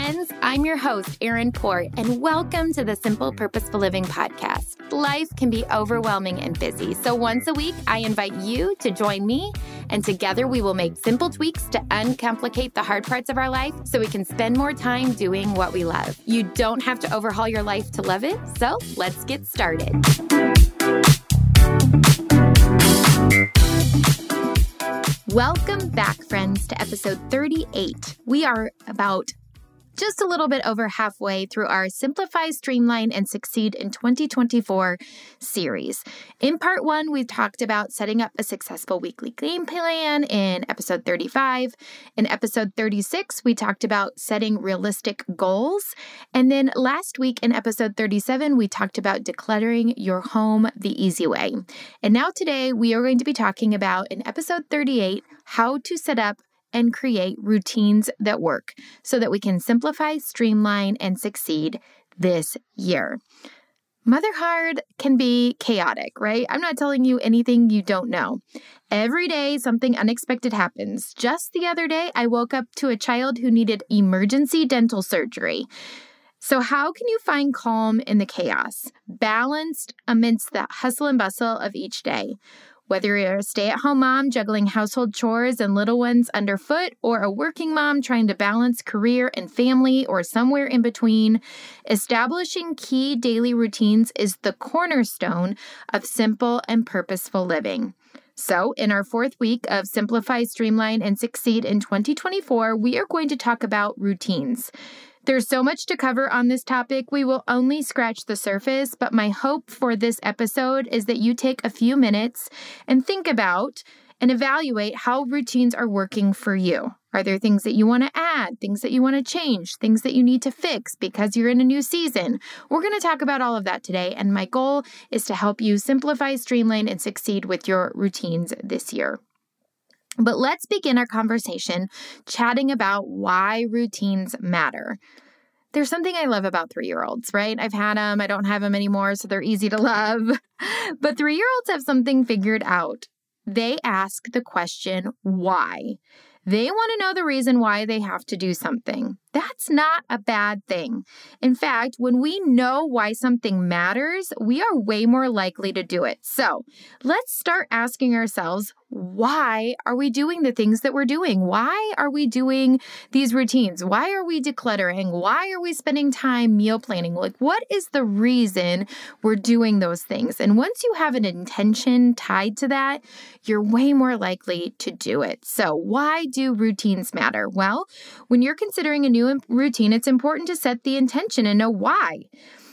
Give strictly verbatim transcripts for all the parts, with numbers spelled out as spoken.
friends. I'm your host, Erin Port, and welcome to the Simple Purposeful Living podcast. Life can be overwhelming and busy, so once a week, I invite you to join me, and together we will make simple tweaks to uncomplicate the hard parts of our life so we can spend more time doing what we love. You don't have to overhaul your life to love it, so let's get started. Welcome back, friends, to episode thirty-eight. We are about just a little bit over halfway through our Simplify, Streamline, and Succeed in twenty twenty-four series. In part one, we've talked about setting up a successful weekly game plan in episode thirty-five. In episode thirty-six, we talked about setting realistic goals. And then last week in episode thirty-seven, we talked about decluttering your home the easy way. And now today, we are going to be talking about in episode thirty-eight, how to set up and create routines that work so that we can simplify, streamline, and succeed this year. Motherhood can be chaotic, right? I'm not telling you anything you don't know. Every day, something unexpected happens. Just the other day, I woke up to a child who needed emergency dental surgery. So how can you find calm in the chaos, balanced amidst the hustle and bustle of each day? Whether you're a stay-at-home mom juggling household chores and little ones underfoot, or a working mom trying to balance career and family, or somewhere in between, establishing key daily routines is the cornerstone of simple and purposeful living. So, in our fourth week of Simplify, Streamline, and Succeed in twenty twenty-four, we are going to talk about routines. There's so much to cover on this topic, we will only scratch the surface, but my hope for this episode is that you take a few minutes and think about and evaluate how routines are working for you. Are there things that you want to add, things that you want to change, things that you need to fix because you're in a new season? We're going to talk about all of that today, and my goal is to help you simplify, streamline, and succeed with your routines this year. But let's begin our conversation chatting about why routines matter. There's something I love about three-year-olds, right? I've had them. I don't have them anymore, so they're easy to love. But three-year-olds have something figured out. They ask the question, why? They want to know the reason why they have to do something. That's not a bad thing. In fact, when we know why something matters, we are way more likely to do it. So let's start asking ourselves, why are we doing the things that we're doing? Why are we doing these routines? Why are we decluttering? Why are we spending time meal planning? Like, what is the reason we're doing those things? And once you have an intention tied to that, you're way more likely to do it. So why do routines matter? Well, when you're considering a new routine, it's important to set the intention and know why.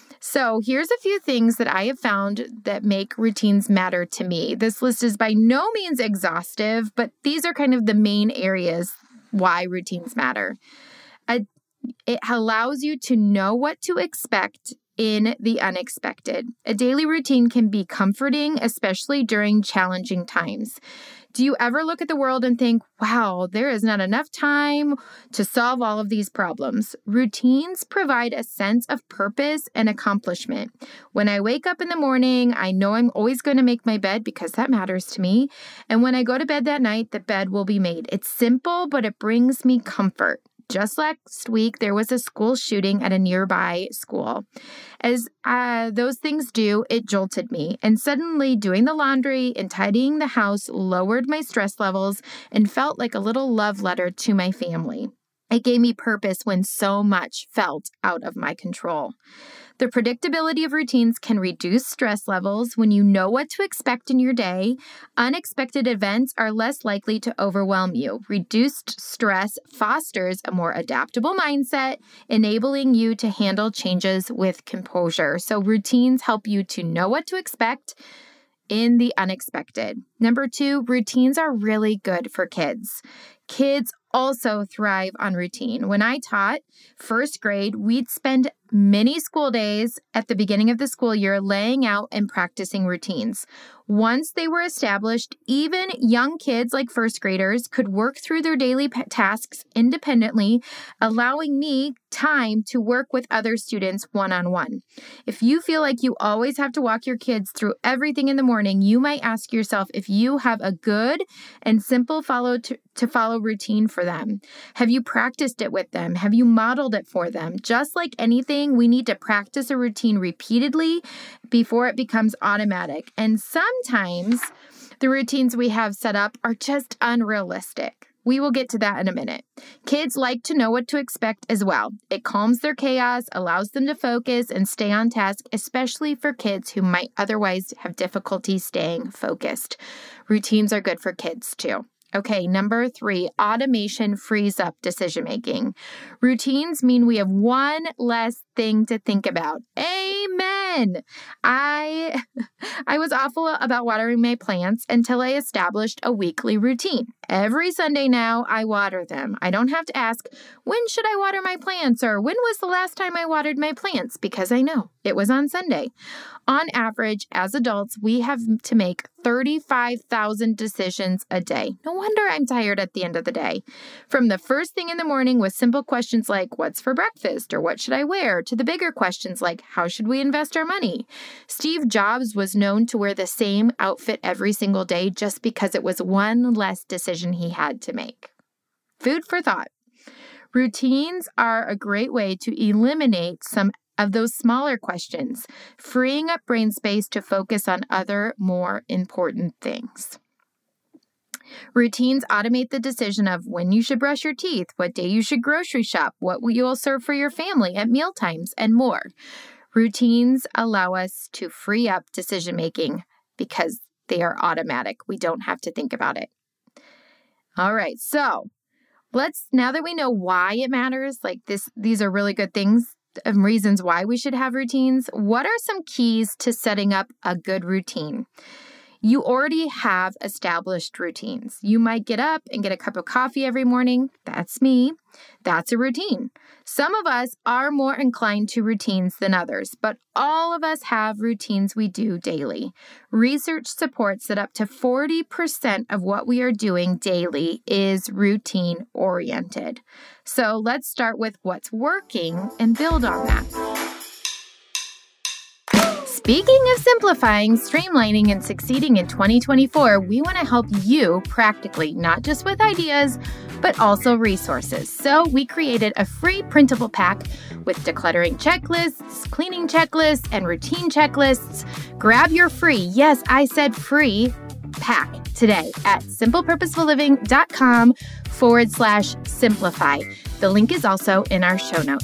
So here's a few things that I have found that make routines matter to me. This list is by no means exhaustive, but these are kind of the main areas why routines matter. A, it allows you to know what to expect in the unexpected. A daily routine can be comforting, especially during challenging times. Do you ever look at the world and think, wow, there is not enough time to solve all of these problems? Routines provide a sense of purpose and accomplishment. When I wake up in the morning, I know I'm always going to make my bed because that matters to me. And when I go to bed that night, the bed will be made. It's simple, but it brings me comfort. Just last week, there was a school shooting at a nearby school. As uh, those things do, it jolted me. And suddenly, doing the laundry and tidying the house lowered my stress levels and felt like a little love letter to my family. It gave me purpose when so much felt out of my control. The predictability of routines can reduce stress levels. When you know what to expect in your day, unexpected events are less likely to overwhelm you. Reduced stress fosters a more adaptable mindset, enabling you to handle changes with composure. So routines help you to know what to expect in the unexpected. Number two, routines are really good for kids. Kids also thrive on routine. When I taught first grade, we'd spend many school days at the beginning of the school year laying out and practicing routines. Once they were established, even young kids like first graders could work through their daily p- tasks independently, allowing me time to work with other students one-on-one. If you feel like you always have to walk your kids through everything in the morning, you might ask yourself if you have a good and simple follow to, to follow routine for them. Have you practiced it with them? Have you modeled it for them? Just like anything, we need to practice a routine repeatedly before it becomes automatic. And sometimes the routines we have set up are just unrealistic. We will get to that in a minute. Kids like to know what to expect as well. It calms their chaos, allows them to focus and stay on task, especially for kids who might otherwise have difficulty staying focused. Routines are good for kids too. Okay, number three, automation frees up decision-making. Routines mean we have one less thing to think about. Amen. I, I was awful about watering my plants until I established a weekly routine. Every Sunday now, I water them. I don't have to ask, when should I water my plants? Or when was the last time I watered my plants? Because I know it was on Sunday. On average, as adults, we have to make thirty-five thousand decisions a day. No wonder I'm tired at the end of the day. From the first thing in the morning with simple questions like, what's for breakfast? Or what should I wear? To the bigger questions like, how should we invest our money? Steve Jobs was known to wear the same outfit every single day just because it was one less decision he had to make. Food for thought. Routines are a great way to eliminate some of those smaller questions, freeing up brain space to focus on other more important things. Routines automate the decision of when you should brush your teeth, what day you should grocery shop, what you will serve for your family at mealtimes, and more. Routines allow us to free up decision-making because they are automatic. We don't have to think about it. All right, so let's, now that we know why it matters, like this, these are really good things and reasons why we should have routines. What are some keys to setting up a good routine? You already have established routines. You might get up and get a cup of coffee every morning. That's me. That's a routine. Some of us are more inclined to routines than others, but all of us have routines we do daily. Research supports that up to forty percent of what we are doing daily is routine oriented. So let's start with what's working and build on that. Speaking of simplifying, streamlining, and succeeding in twenty twenty-four, we want to help you practically, not just with ideas, but also resources. So we created a free printable pack with decluttering checklists, cleaning checklists, and routine checklists. Grab your free, yes, I said free, pack today at simplepurposeful-living.com forward slash simplify. The link is also in our show notes.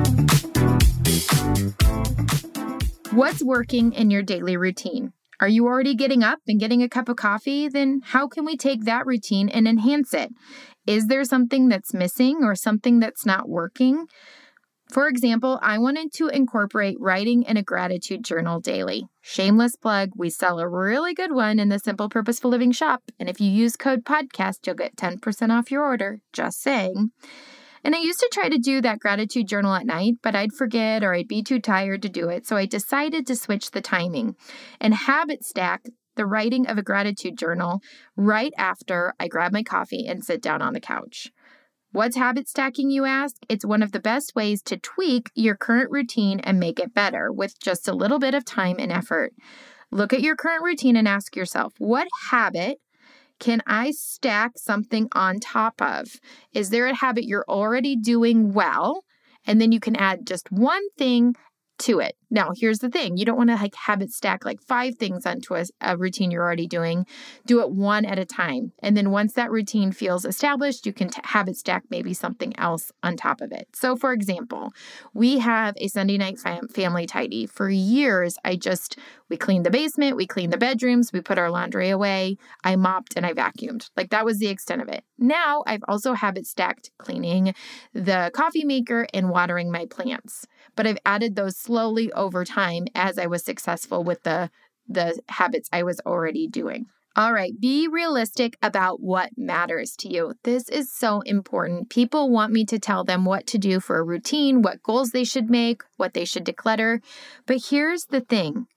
What's working in your daily routine? Are you already getting up and getting a cup of coffee? Then how can we take that routine and enhance it? Is there something that's missing or something that's not working? For example, I wanted to incorporate writing in a gratitude journal daily. Shameless plug, we sell a really good one in the Simple Purposeful Living shop. And if you use code podcast, you'll get ten percent off your order. Just saying. And I used to try to do that gratitude journal at night, but I'd forget or I'd be too tired to do it. So I decided to switch the timing and habit stack the writing of a gratitude journal right after I grab my coffee and sit down on the couch. What's habit stacking, you ask? It's one of the best ways to tweak your current routine and make it better with just a little bit of time and effort. Look at your current routine and ask yourself, what habit can I stack something on top of? Is there a habit you're already doing well? And then you can add just one thing to it. Now, here's the thing. You don't want to like habit stack like five things onto a, a routine you're already doing. Do it one at a time. And then once that routine feels established, you can t- habit stack maybe something else on top of it. So for example, we have a Sunday night fam- family tidy. For years, I just, we cleaned the basement, we cleaned the bedrooms, we put our laundry away, I mopped and I vacuumed. Like that was the extent of it. Now I've also habit stacked cleaning the coffee maker and watering my plants. But I've added those slowly over time as I was successful with the, the habits I was already doing. All right, be realistic about what matters to you. This is so important. People want me to tell them what to do for a routine, what goals they should make, what they should declutter. But here's the thing.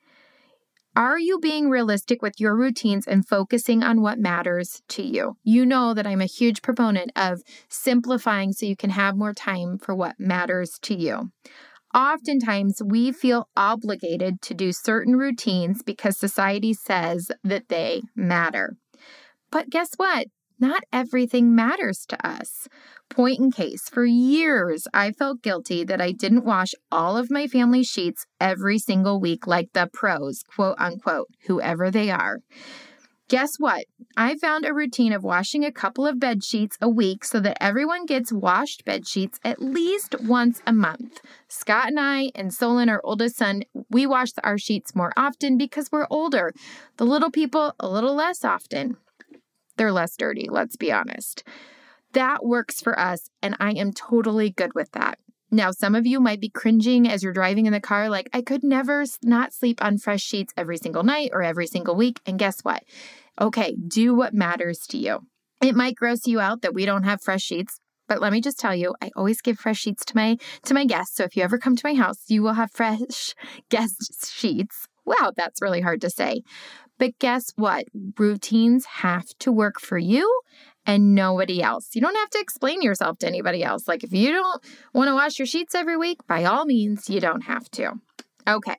Are you being realistic with your routines and focusing on what matters to you? You know that I'm a huge proponent of simplifying so you can have more time for what matters to you. Oftentimes, we feel obligated to do certain routines because society says that they matter. But guess what? Not everything matters to us. Point in case, for years, I felt guilty that I didn't wash all of my family sheets every single week like the pros, quote unquote, whoever they are. Guess what? I found a routine of washing a couple of bed sheets a week so that everyone gets washed bed sheets at least once a month. Scott and I and Solon, our oldest son, we wash our sheets more often because we're older. The little people, a little less often. They're less dirty, let's be honest. That works for us, and I am totally good with that. Now, some of you might be cringing as you're driving in the car, like, I could never not sleep on fresh sheets every single night or every single week. And guess what? Okay, do what matters to you. It might gross you out that we don't have fresh sheets, but let me just tell you, I always give fresh sheets to my to my guests. So if you ever come to my house, you will have fresh guest sheets. Wow, that's really hard to say. But guess what? Routines have to work for you and nobody else. You don't have to explain yourself to anybody else. Like if you don't want to wash your sheets every week, by all means, you don't have to. Okay.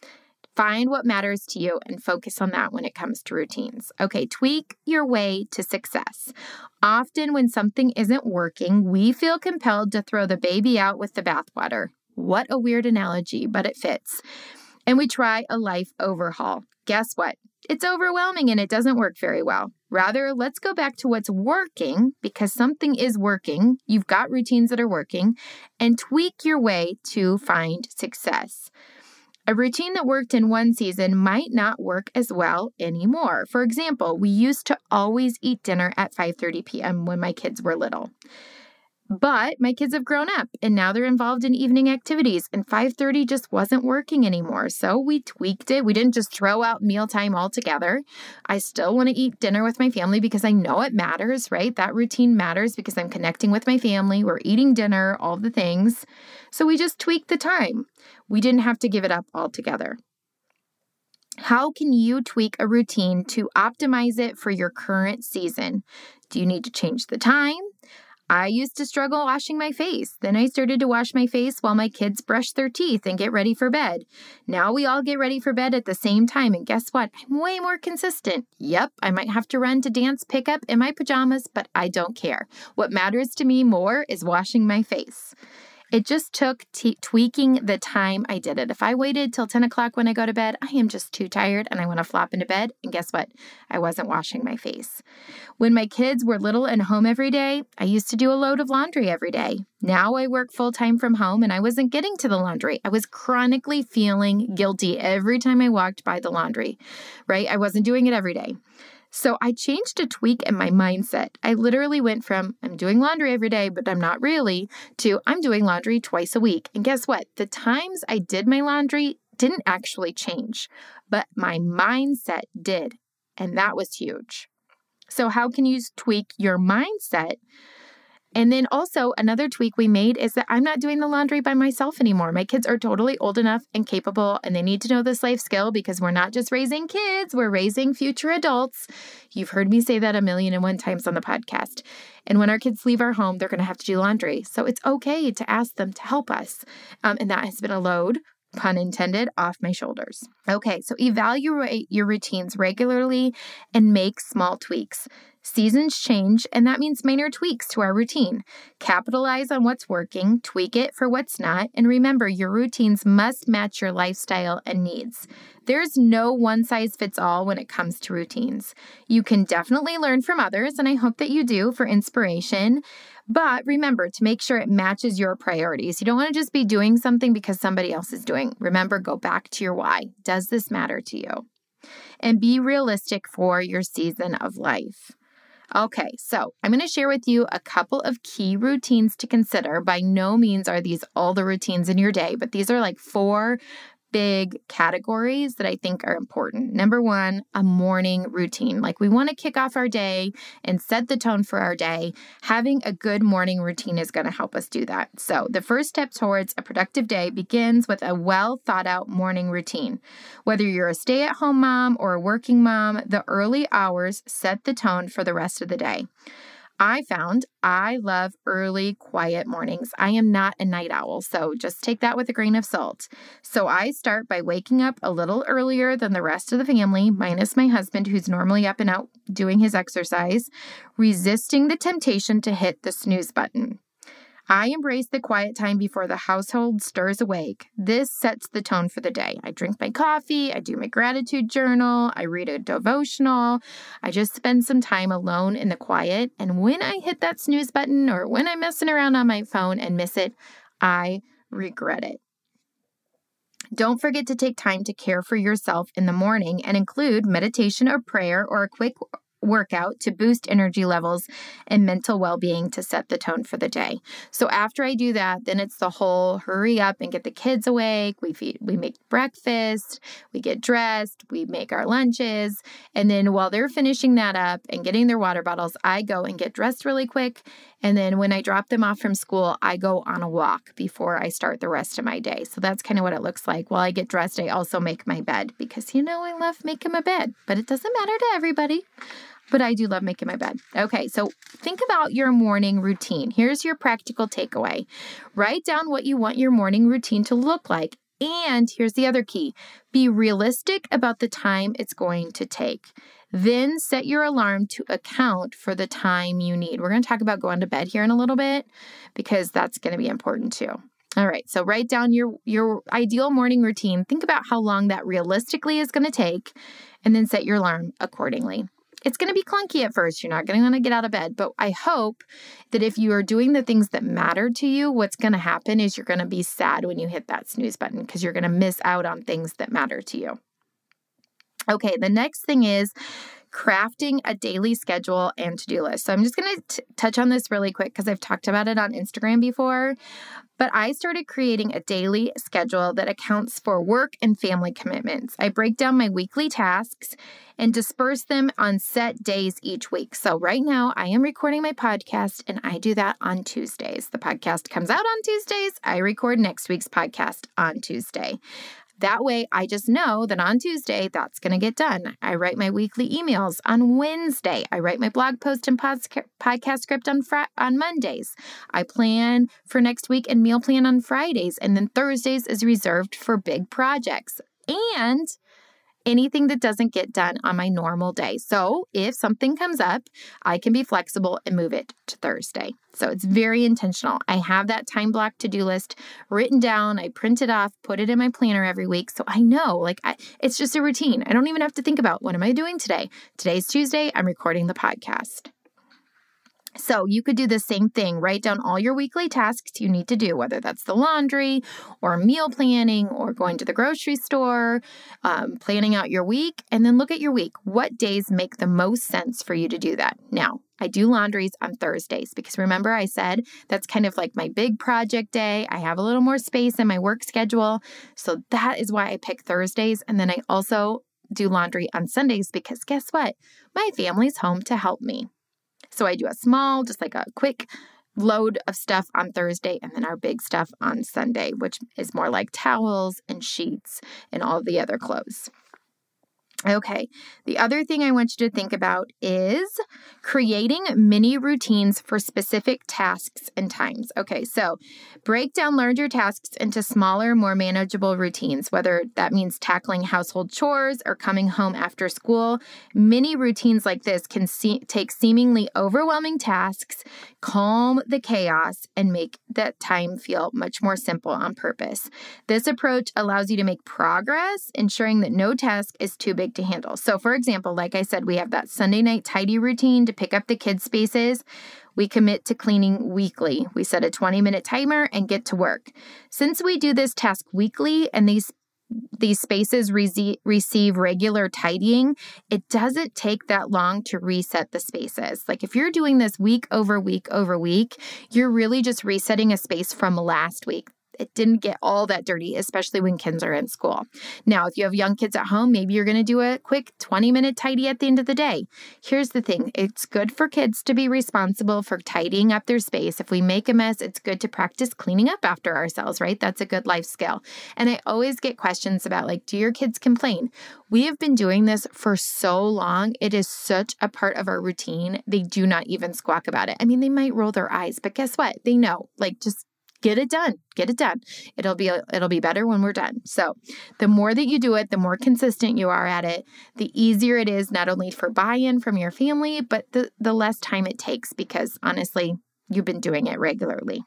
Find what matters to you and focus on that when it comes to routines. Okay, tweak your way to success. Often when something isn't working, we feel compelled to throw the baby out with the bathwater. What a weird analogy, but it fits. And we try a life overhaul. Guess what? It's overwhelming and it doesn't work very well. Rather, let's go back to what's working because something is working. You've got routines that are working and tweak your way to find success. A routine that worked in one season might not work as well anymore. For example, we used to always eat dinner at five thirty p.m. when my kids were little. But my kids have grown up and now they're involved in evening activities and five thirty just wasn't working anymore. So we tweaked it. We didn't just throw out mealtime altogether. I still want to eat dinner with my family because I know it matters, right? That routine matters because I'm connecting with my family. We're eating dinner, all the things. So we just tweaked the time. We didn't have to give it up altogether. How can you tweak a routine to optimize it for your current season? Do you need to change the time? I used to struggle washing my face. Then I started to wash my face while my kids brush their teeth and get ready for bed. Now we all get ready for bed at the same time. And guess what? I'm way more consistent. Yep, I might have to run to dance pickup in my pajamas, but I don't care. What matters to me more is washing my face. It just took t- tweaking the time I did it. If I waited till ten o'clock when I go to bed, I am just too tired and I want to flop into bed. And guess what? I wasn't washing my face. When my kids were little and home every day, I used to do a load of laundry every day. Now I work full-time from home and I wasn't getting to the laundry. I was chronically feeling guilty every time I walked by the laundry, right? I wasn't doing it every day. So I changed a tweak in my mindset. I literally went from I'm doing laundry every day, but I'm not really, to I'm doing laundry twice a week. And guess what? The times I did my laundry didn't actually change, but my mindset did. And that was huge. So how can you tweak your mindset? And then also another tweak we made is that I'm not doing the laundry by myself anymore. My kids are totally old enough and capable, and they need to know this life skill because we're not just raising kids, we're raising future adults. You've heard me say that a million and one times on the podcast. And when our kids leave our home, they're going to have to do laundry. So it's okay to ask them to help us. Um, and that has been a load, pun intended, off my shoulders. Okay, so evaluate your routines regularly and make small tweaks. Seasons change, and that means minor tweaks to our routine. Capitalize on what's working, tweak it for what's not, and remember your routines must match your lifestyle and needs. There's no one-size-fits-all when it comes to routines. You can definitely learn from others, and I hope that you do for inspiration. But remember to make sure it matches your priorities. You don't want to just be doing something because somebody else is doing. Remember, go back to your why. Does this matter to you? And be realistic for your season of life. Okay, so I'm going to share with you a couple of key routines to consider. By no means are these all the routines in your day, but these are like four big categories that I think are important. Number one, a morning routine. Like we want to kick off our day and set the tone for our day. Having a good morning routine is going to help us do that. So the first step towards a productive day begins with a well thought out morning routine. Whether you're a stay-at-home mom or a working mom, the early hours set the tone for the rest of the day. I found I love early, quiet mornings. I am not a night owl, so just take that with a grain of salt. So I start by waking up a little earlier than the rest of the family, minus my husband, who's normally up and out doing his exercise, resisting the temptation to hit the snooze button. I embrace the quiet time before the household stirs awake. This sets the tone for the day. I drink my coffee, I do my gratitude journal, I read a devotional, I just spend some time alone in the quiet. And when I hit that snooze button or when I'm messing around on my phone and miss it, I regret it. Don't forget to take time to care for yourself in the morning and include meditation or prayer or a quick workout to boost energy levels and mental well-being to set the tone for the day. So after I do that, then it's the whole hurry up and get the kids awake. We feed, we make breakfast, we get dressed, we make our lunches. And then while they're finishing that up and getting their water bottles, I go and get dressed really quick. And then when I drop them off from school, I go on a walk before I start the rest of my day. So that's kind of what it looks like. While I get dressed, I also make my bed because, you know, I love making my bed, but it doesn't matter to everybody. But I do love making my bed. Okay, so think about your morning routine. Here's your practical takeaway. Write down what you want your morning routine to look like. And here's the other key. Be realistic about the time it's going to take. Then set your alarm to account for the time you need. We're going to talk about going to bed here in a little bit because that's going to be important too. All right, so write down your, your ideal morning routine. Think about how long that realistically is going to take, and then set your alarm accordingly. It's going to be clunky at first. You're not going to want to get out of bed, but I hope that if you are doing the things that matter to you, what's going to happen is you're going to be sad when you hit that snooze button because you're going to miss out on things that matter to you. Okay, the next thing is crafting a daily schedule and to-do list. So I'm just going to touch on this really quick because I've talked about it on Instagram before, but I started creating a daily schedule that accounts for work and family commitments. I break down my weekly tasks and disperse them on set days each week. So right now I am recording my podcast and I do that on Tuesdays. The podcast comes out on Tuesdays. I record next week's podcast on Tuesday. That way, I just know that on Tuesday, that's going to get done. I write my weekly emails on Wednesday. I write my blog post and podca- podcast script on fr- on Mondays. I plan for next week and meal plan on Fridays. And then Thursdays is reserved for big projects and anything that doesn't get done on my normal day. So if something comes up, I can be flexible and move it to Thursday. So it's very intentional. I have that time block to-do list written down. I print it off, put it in my planner every week. So I know, like, I, it's just a routine. I don't even have to think about what am I doing today? Today's Tuesday. I'm recording the podcast. So you could do the same thing. Write down all your weekly tasks you need to do, whether that's the laundry or meal planning or going to the grocery store, um, planning out your week, and then look at your week. What days make the most sense for you to do that? Now, I do laundries on Thursdays because remember I said that's kind of like my big project day. I have a little more space in my work schedule. So that is why I pick Thursdays. And then I also do laundry on Sundays because guess what? My family's home to help me. So I do a small, just like a quick load of stuff on Thursday and then our big stuff on Sunday, which is more like towels and sheets and all the other clothes. Okay, the other thing I want you to think about is creating mini routines for specific tasks and times. Okay, so break down larger tasks into smaller, more manageable routines, whether that means tackling household chores or coming home after school. Mini routines like this can see, take seemingly overwhelming tasks, calm the chaos, and make that time feel much more simple on purpose. This approach allows you to make progress, ensuring that no task is too big to handle. So for example, like I said, we have that Sunday night tidy routine to pick up the kids' spaces. We commit to cleaning weekly. We set a twenty minute timer and get to work. Since we do this task weekly and these these spaces re- receive regular tidying, it doesn't take that long to reset the spaces. Like if you're doing this week over week over week, you're really just resetting a space from last week. it didn't get all that dirty, especially when kids are in school. Now, if you have young kids at home, maybe you're going to do a quick twenty minute tidy at the end of the day. Here's the thing. It's good for kids to be responsible for tidying up their space. If we make a mess, it's good to practice cleaning up after ourselves, right? That's a good life skill. And I always get questions about like, do your kids complain? We have been doing this for so long. It is such a part of our routine. They do not even squawk about it. I mean, they might roll their eyes, but guess what? They know, like, just get it done. Get it done. It'll be it'll be better when we're done. So the more that you do it, the more consistent you are at it, the easier it is not only for buy-in from your family, but the, the less time it takes because honestly, you've been doing it regularly.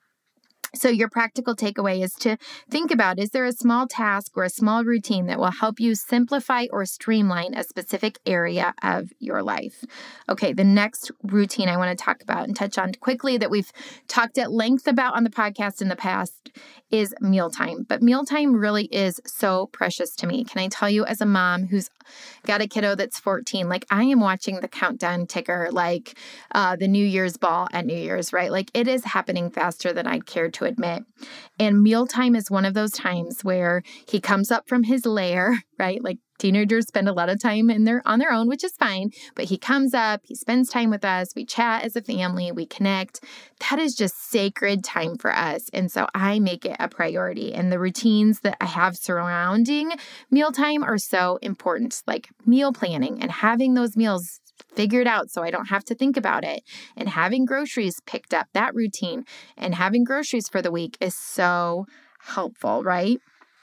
So your practical takeaway is to think about, is there a small task or a small routine that will help you simplify or streamline a specific area of your life? Okay, the next routine I want to talk about and touch on quickly that we've talked at length about on the podcast in the past is mealtime. But mealtime really is so precious to me. Can I tell you, as a mom who's got a kiddo that's fourteen, like I am watching the countdown ticker, like uh, the New Year's ball at New Year's, right? Like it is happening faster than I'd care to admit. And mealtime is one of those times where he comes up from his lair, right? Like teenagers spend a lot of time in their on their own, which is fine. But he comes up, he spends time with us, we chat as a family, we connect. That is just sacred time for us. And so I make it a priority. And the routines that I have surrounding mealtime are so important, like meal planning and having those meals figured out so I don't have to think about it, and having groceries picked up, that routine, and having groceries for the week is so helpful, right?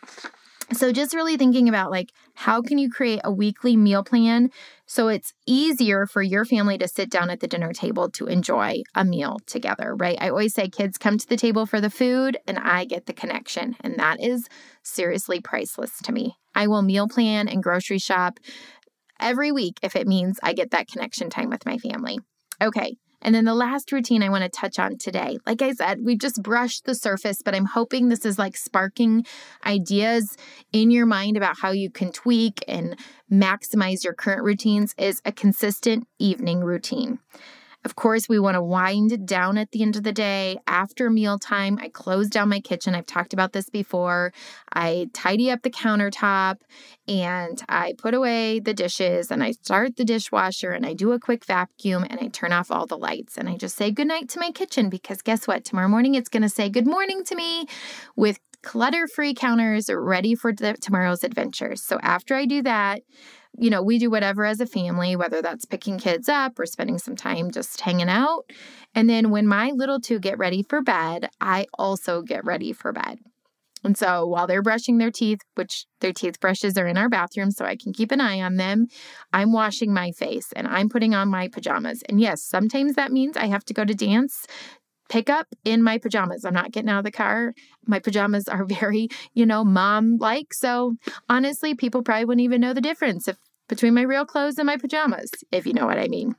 So just really thinking about like, how can you create a weekly meal plan so it's easier for your family to sit down at the dinner table to enjoy a meal together, right? I always say kids come to the table for the food and I get the connection. And that is seriously priceless to me. I will meal plan and grocery shop every week if it means I get that connection time with my family. Okay. And then the last routine I want to touch on today, like I said, we've just brushed the surface, but I'm hoping this is like sparking ideas in your mind about how you can tweak and maximize your current routines, is a consistent evening routine. Of course, we want to wind down at the end of the day. After mealtime, I close down my kitchen. I've talked about this before. I tidy up the countertop and I put away the dishes and I start the dishwasher and I do a quick vacuum and I turn off all the lights and I just say goodnight to my kitchen, because guess what? Tomorrow morning, it's going to say good morning to me with clutter-free counters ready for the, tomorrow's adventures. So after I do that, you know, we do whatever as a family, whether that's picking kids up or spending some time just hanging out. And then when my little two get ready for bed, I also get ready for bed. And so while they're brushing their teeth, which their teeth brushes are in our bathroom so I can keep an eye on them, I'm washing my face and I'm putting on my pajamas. And yes, sometimes that means I have to go to dance pick up in my pajamas. I'm not getting out of the car. My pajamas are very, you know, mom-like. So honestly, people probably wouldn't even know the difference if between my real clothes and my pajamas, if you know what I mean.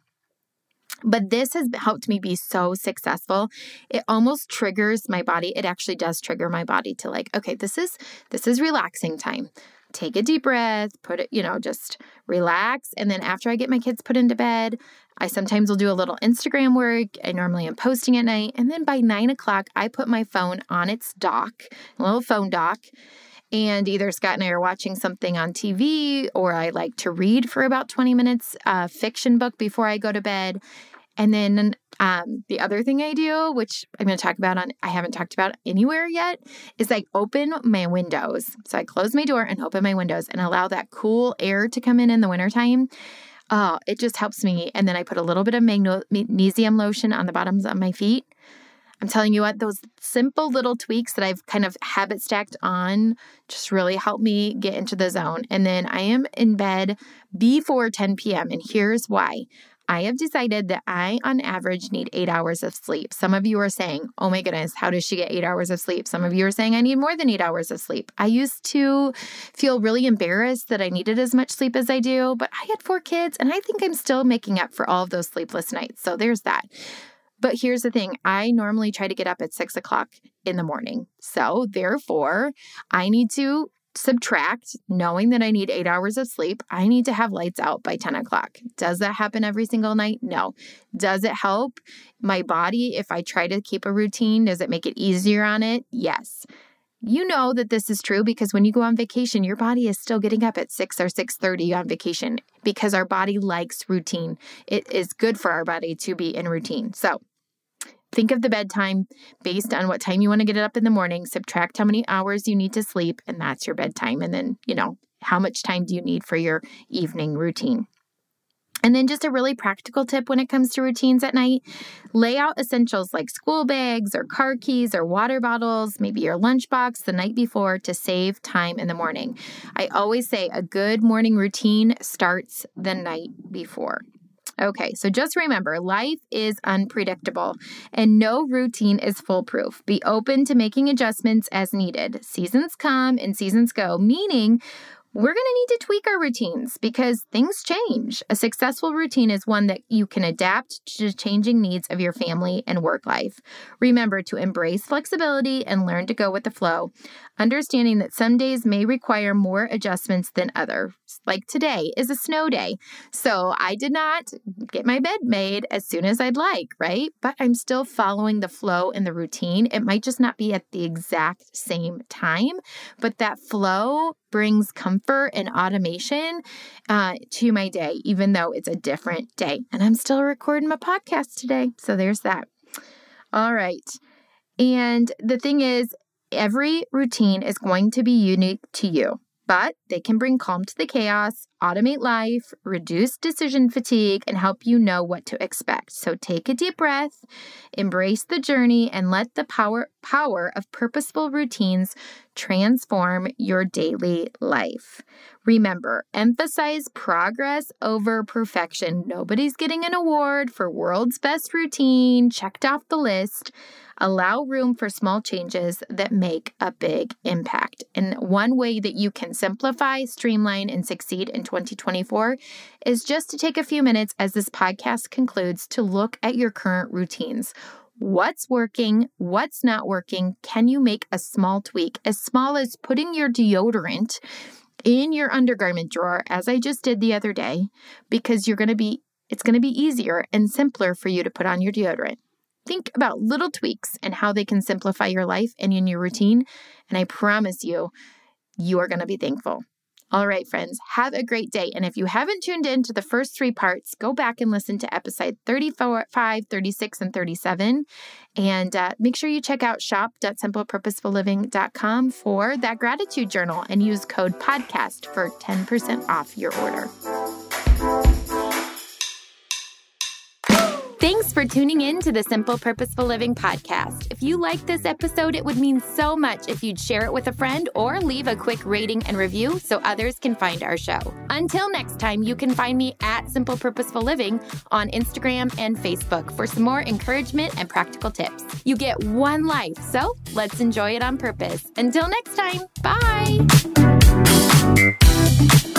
But this has helped me be so successful. It almost triggers my body. It actually does trigger my body to like, okay, this is, this is relaxing time. Take a deep breath, put it, you know, just relax. And then after I get my kids put into bed, I sometimes will do a little Instagram work. I normally am posting at night. And then by nine o'clock, I put my phone on its dock, a little phone dock. And either Scott and I are watching something on T V, or I like to read for about twenty minutes, a fiction book before I go to bed. And then um, the other thing I do, which I'm going to talk about on, I haven't talked about anywhere yet, is I open my windows. So I close my door and open my windows and allow that cool air to come in in the wintertime. Oh, it just helps me. And then I put a little bit of magnesium lotion on the bottoms of my feet. I'm telling you what, those simple little tweaks that I've kind of habit stacked on just really help me get into the zone. And then I am in bed before ten p.m. And here's why. I have decided that I, on average, need eight hours of sleep. Some of you are saying, oh my goodness, how does she get eight hours of sleep? Some of you are saying I need more than eight hours of sleep. I used to feel really embarrassed that I needed as much sleep as I do, but I had four kids and I think I'm still making up for all of those sleepless nights. So there's that. But here's the thing. I normally try to get up at six o'clock in the morning. So therefore, I need to subtract, knowing that I need eight hours of sleep, I need to have lights out by ten o'clock. Does that happen every single night? No. Does it help my body if I try to keep a routine? Does it make it easier on it? Yes. You know that this is true because when you go on vacation, your body is still getting up at six or six thirty on vacation because our body likes routine. It is good for our body to be in routine. So think of the bedtime based on what time you want to get up in the morning, subtract how many hours you need to sleep, and that's your bedtime. And then, you know, how much time do you need for your evening routine? And then just a really practical tip when it comes to routines at night, lay out essentials like school bags or car keys or water bottles, maybe your lunchbox the night before to save time in the morning. I always say a good morning routine starts the night before. Okay, so just remember, life is unpredictable and no routine is foolproof. Be open to making adjustments as needed. Seasons come and seasons go, meaning we're going to need to tweak our routines because things change. A successful routine is one that you can adapt to the changing needs of your family and work life. Remember to embrace flexibility and learn to go with the flow, understanding that some days may require more adjustments than others. Like today is a snow day, so I did not get my bed made as soon as I'd like, right? But I'm still following the flow and the routine. It might just not be at the exact same time, but that flow brings comfort and automation uh, to my day, even though it's a different day. And I'm still recording my podcast today. So there's that. All right. And the thing is, every routine is going to be unique to you, but they can bring calm to the chaos, automate life, reduce decision fatigue, and help you know what to expect. So take a deep breath, embrace the journey, and let the power, power of purposeful routines transform your daily life. Remember, emphasize progress over perfection. Nobody's getting an award for world's best routine checked off the list. Allow room for small changes that make a big impact. And one way that you can simplify, streamline, and succeed in twenty twenty-four is just to take a few minutes as this podcast concludes to look at your current routines. What's working? What's not working? Can you make a small tweak, as small as putting your deodorant in your undergarment drawer, as I just did the other day, because you're going to be, it's going to be easier and simpler for you to put on your deodorant. Think about little tweaks and how they can simplify your life and in your routine. And I promise you, you are going to be thankful. All right, friends, have a great day. And if you haven't tuned in to the first three parts, go back and listen to episode thirty-five, thirty-six, and thirty-seven. And uh, make sure you check out shop dot simple purposeful living dot com for that gratitude journal and use code podcast for ten percent off your order. Thanks for tuning in to the Simple Purposeful Living podcast. If you liked this episode, it would mean so much if you'd share it with a friend or leave a quick rating and review so others can find our show. Until next time, you can find me at Simple Purposeful Living on Instagram and Facebook for some more encouragement and practical tips. You get one life, so let's enjoy it on purpose. Until next time, bye!